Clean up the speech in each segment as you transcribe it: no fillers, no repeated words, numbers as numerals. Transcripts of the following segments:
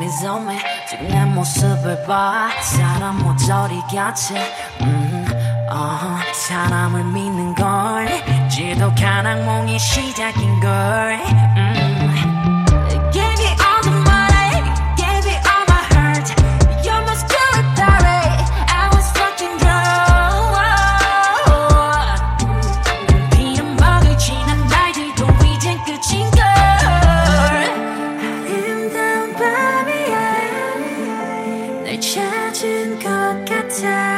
미소매 지금 내 모습을 봐 사람 모조리 같이 사람을 믿는 걸 지독한 악몽이 시작인 걸 Gave you all the money, gave you all my heart You're my spirit diary, I was fucking drunk 피는 먹을 지난 날들도 이젠 끝인 걸 아름다운 밤이야 날 찾은 것 같아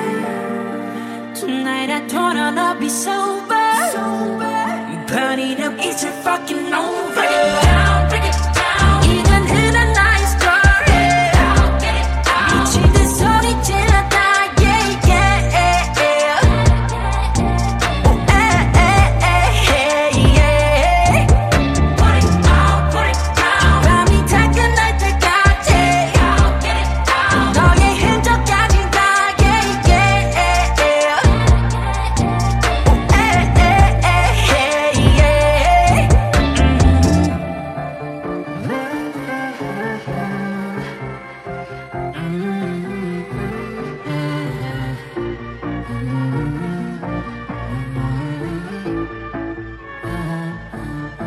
Tonight I don't wanna be sober But it up, it's a fucking over Break it down, break it down 이건 흔한 나의 story Get it down 미친 듯 소리 질렀다 Yeah, yeah Oh, yeah Put it out, put it down 밤이 다 끝날 때까지 Get it down 너의 흔적까지 다 Yeah, yeah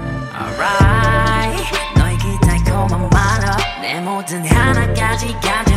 Alright 너의 그 달콤한 말로 내 모든 하나까지 가져